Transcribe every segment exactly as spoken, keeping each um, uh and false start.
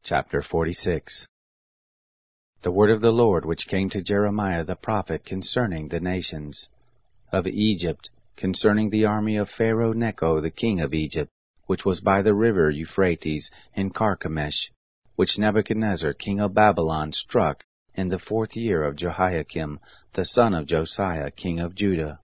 Chapter forty-six. The word of the Lord which came to Jeremiah the prophet concerning the nations of Egypt, concerning the army of Pharaoh Necho the king of Egypt, which was by the river Euphrates in Carchemish, which Nebuchadnezzar king of Babylon struck in the fourth year of Jehoiakim the son of Josiah king of Judah.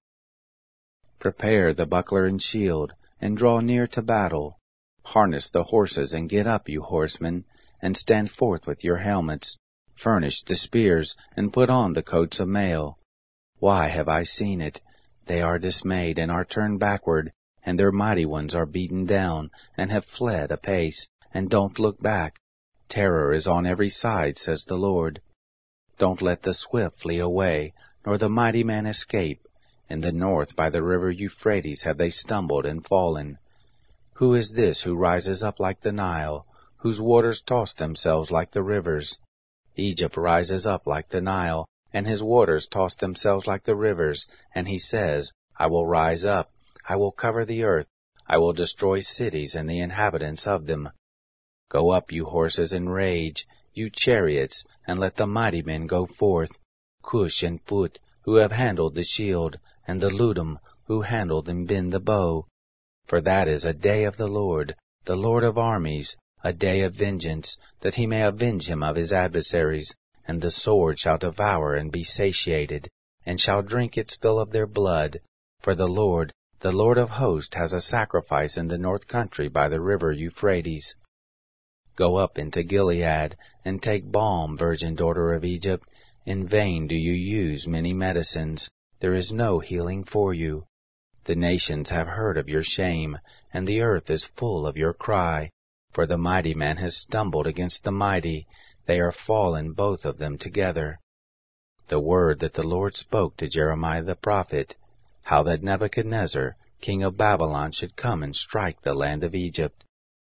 Prepare the buckler and shield, and draw near to battle. Harness the horses, and get up, you horsemen, and stand forth with your helmets. Furnish the spears, and put on the coats of mail. Why have I seen it? They are dismayed, and are turned backward, and their mighty ones are beaten down, and have fled apace, and don't look back. Terror is on every side, says the Lord. Don't let the swift flee away, nor the mighty man escape. In the north by the river Euphrates have they stumbled and fallen. Who is this who rises up like the Nile, whose waters toss themselves like the rivers? Egypt rises up like the Nile, and his waters toss themselves like the rivers, and he says, I will rise up, I will cover the earth, I will destroy cities and the inhabitants of them. Go up, you horses, and rage, you chariots, and let the mighty men go forth, Cush and Put, who have handled the shield, and the Ludum, who handled and bend the bow. For that is a day of the Lord, the Lord of armies, a day of vengeance, that he may avenge him of his adversaries, and the sword shall devour and be satiated, and shall drink its fill of their blood. For the Lord, the Lord of hosts, has a sacrifice in the north country by the river Euphrates. Go up into Gilead, and take balm, virgin daughter of Egypt. In vain do you use many medicines, there is no healing for you. The nations have heard of your shame, and the earth is full of your cry. For the mighty man has stumbled against the mighty, they are fallen both of them together. The word that the Lord spoke to Jeremiah the prophet, how that Nebuchadnezzar, king of Babylon, should come and strike the land of Egypt.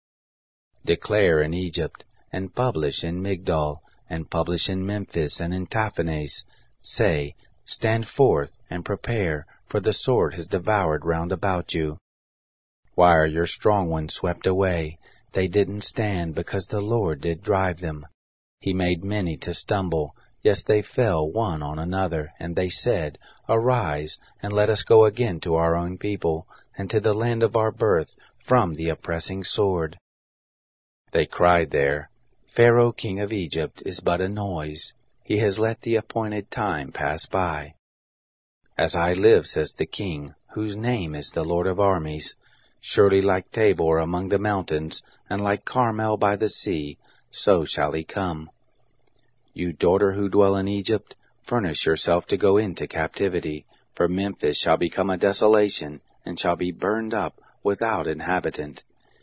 Declare in Egypt, and publish in Migdol, and publish in Memphis and in Tahpanhes. Say, stand forth, and prepare, for the sword has devoured round about you. Why are your strong ones swept away? They didn't stand, because the Lord did drive them. He made many to stumble, yes, they fell one on another, and they said, Arise, and let us go again to our own people, and to the land of our birth, from the oppressing sword. They cried there, Pharaoh king of Egypt is but a noise. He has let the appointed time pass by. As I live, says the King, whose name is the Lord of armies, surely like Tabor among the mountains, and like Carmel by the sea, so shall he come. You daughter who dwell in Egypt, furnish yourself to go into captivity, for Memphis shall become a desolation, and shall be burned up without inhabitant.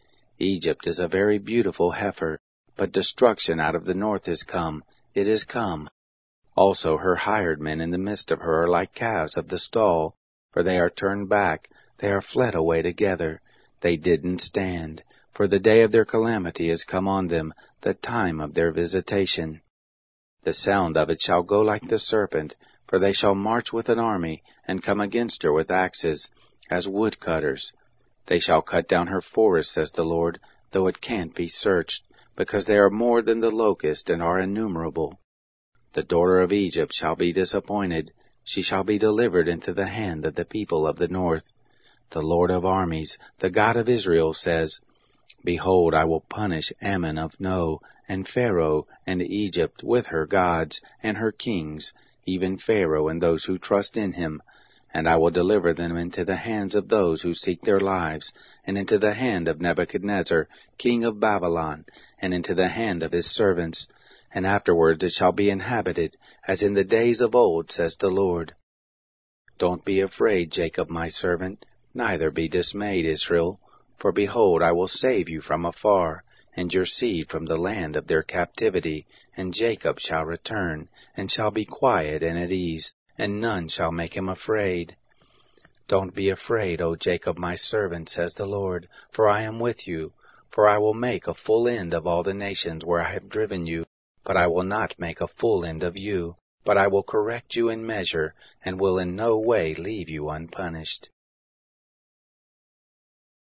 Egypt is a very beautiful heifer, but destruction out of the north is come, it is come. Also her hired men in the midst of her are like calves of the stall, for they are turned back, they are fled away together. They didn't stand, for the day of their calamity is come on them, the time of their visitation. The sound of it shall go like the serpent, for they shall march with an army, and come against her with axes, as woodcutters. They shall cut down her forest, says the Lord, though it can't be searched, because they are more than the locust, and are innumerable. The daughter of Egypt shall be disappointed, she shall be delivered into the hand of the people of the north. The Lord of armies, the God of Israel, says, Behold, I will punish Ammon of No, and Pharaoh, and Egypt with her gods, and her kings, even Pharaoh and those who trust in him, and I will deliver them into the hands of those who seek their lives, and into the hand of Nebuchadnezzar, king of Babylon, and into the hand of his servants. And afterwards it shall be inhabited, as in the days of old, says the Lord. Don't be afraid, Jacob my servant, neither be dismayed, Israel. For behold, I will save you from afar, and your seed from the land of their captivity, and Jacob shall return, and shall be quiet and at ease, and none shall make him afraid. Don't be afraid, O Jacob my servant, says the Lord, for I am with you. For I will make a full end of all the nations where I have driven you, but I will not make a full end of you, but I will correct you in measure, and will in no way leave you unpunished.